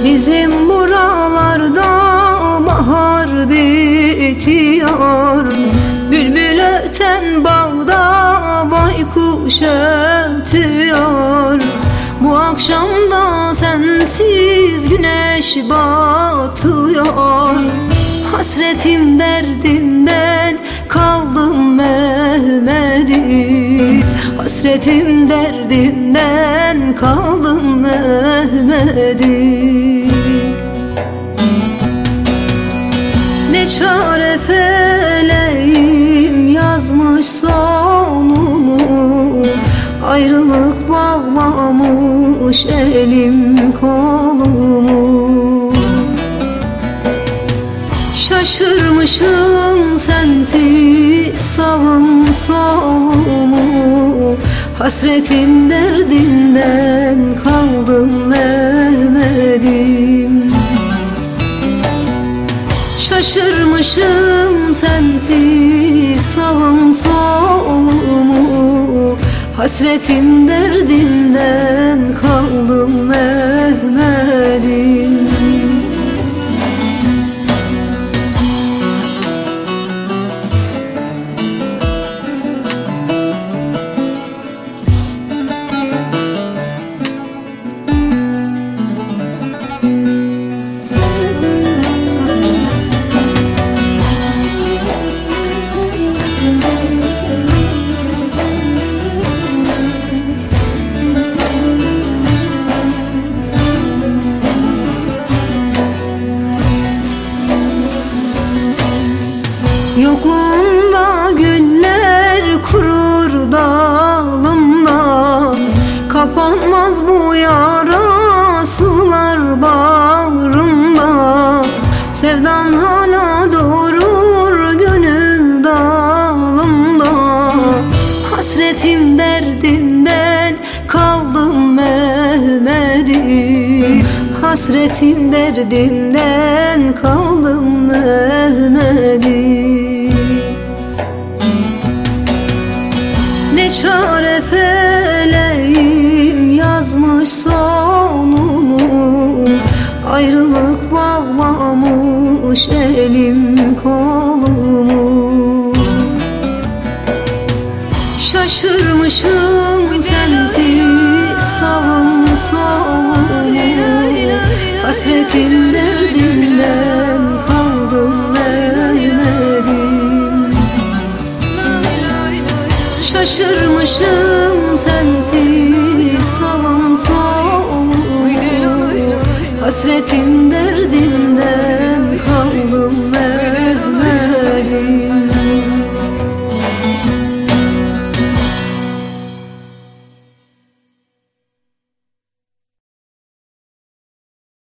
Bizim buralarda bahar bitiyor, bülbül öten bağda baykuş ötüyor. Bu akşamda sensiz güneş batıyor. Hasretim derdinden kaldım Mehmet'im, hasretim derdinden kaldım Mehmet'im. Ne çare feleğim yazmış sonumu, ayrılık bağlamış elim kolumu. Şaşırmışım sensiz sağım solumu, hasretin derdinden kaldım Mehmet'im. Şaşırmışım sensiz sağım solumu, hasretin derdinden kaldım Mehmet'im. Yokluğunda güller kurur dalımda, kapanmaz bu yara sızlar bağrımda. Sevdan hala durur gönül dalımda, hasretim derdinden kaldım Mehmet'im, hasretin derdinden kaldım Mehmet'im. Ne çare feleğim yazmış sonumu, ayrılık bağlamış elim kolumu. Şaşırmışım sensiz sağım solumu, hasretin derdinden kaldım Mehmet'im. Şaşırmışım sensiz sağım solumu, hasretin derdinden